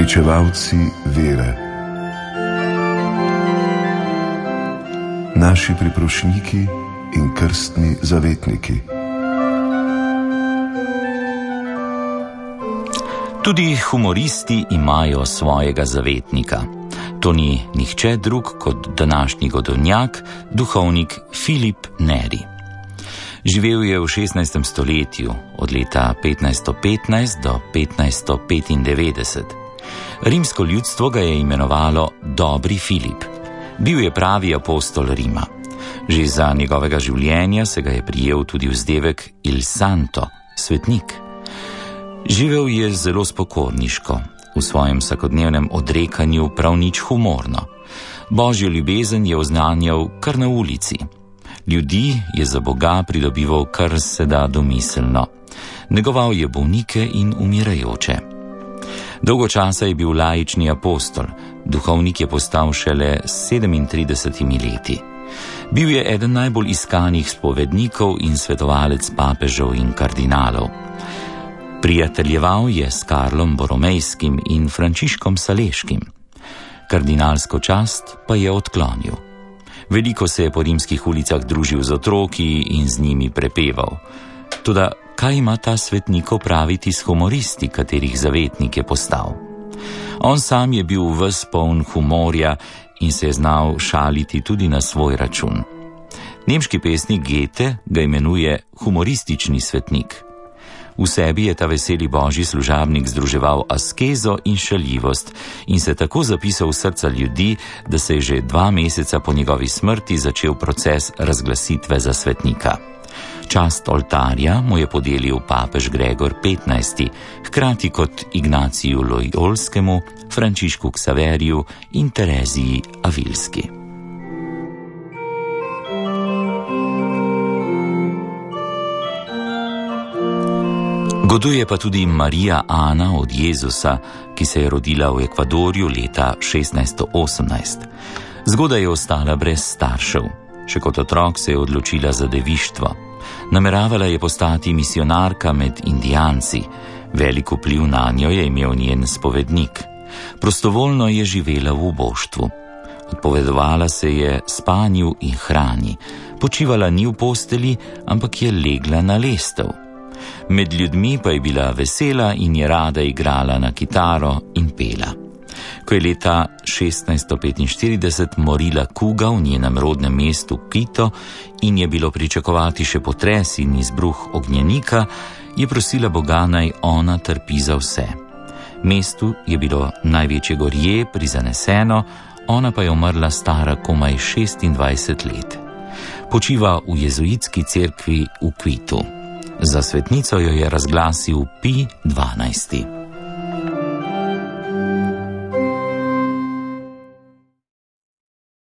Pričevalci vere. Naši priprošniki in krstni zavetniki. Tudi humoristi imajo svojega zavetnika. To ni nihče drug kot današnji godovnjak, duhovnik Filip Neri. Živel je v 16. stoletju, od leta 1515 do 1595. Rimsko ljudstvo ga je imenovalo Dobri Filip. Bil je pravi apostol Rima. Že za njegovega življenja se ga je prijel tudi vzdevek Il Santo, svetnik. Živel je zelo spokorniško, v svojem vsakodnevnem odrekanju prav nič humorno. Božjo ljubezen je oznanjal kar na ulici. Ljudi je za Boga pridobival kar se da domiselno. Negoval je bolnike in umirajoče. Dolgo časa je bil laični apostol, duhovnik je postal šele s 37 leti. Bil je eden najbolj iskanih spovednikov in svetovalec papežev in kardinalov. Prijateljeval je s Karlom Boromejskim in Frančiškom Saleškim. Kardinalsko čast pa je odklonil. Veliko se je po rimskih ulicah družil z otroki in z njimi prepeval. Toda kaj ima ta svetnik opraviti s humoristi, katerih zavetnik je postal? On sam je bil ves poln humorja in se je znal šaliti tudi na svoj račun. Nemški pesnik Goethe ga imenuje humoristični svetnik. V sebi je ta veseli božji služabnik združeval askezo in šaljivost in se tako zapisal v srca ljudi, da se je že 2 meseca po njegovi smrti začel proces razglasitve za svetnika. Čast oltarja mu je podelil papež Gregor XV, hkrati kot Ignaciju Lojolskemu, Frančišku Ksaveriju in Tereziji Avilski. Goduje pa tudi Marija Ana od Jezusa, ki se je rodila v Ekvadorju leta 1618. Zgodaj je ostala brez staršev. Še kot otrok se je odločila za devištvo. Nameravala je postati misionarka med Indijanci. Velik vpliv nanjo je imel njen spovednik. Prostovoljno je živela v uboštvu. Odpovedovala se je spanju in hrani. Počivala ni v posteli, ampak je legla na lestev. Med ljudmi pa je bila vesela in je rada igrala na kitaro in pela. Ko je leta 1645 morila kuga v njenem rodnem mestu Quito in je bilo pričakovati še potres in izbruh ognjenika, je prosila Boga, naj ona trpi za vse. Mestu je bilo največje gorje prizaneseno, ona pa je umrla stara komaj 26 let. Počiva v jezuitski cerkvi v Quitu. Za svetnico jo je razglasil Pij XII.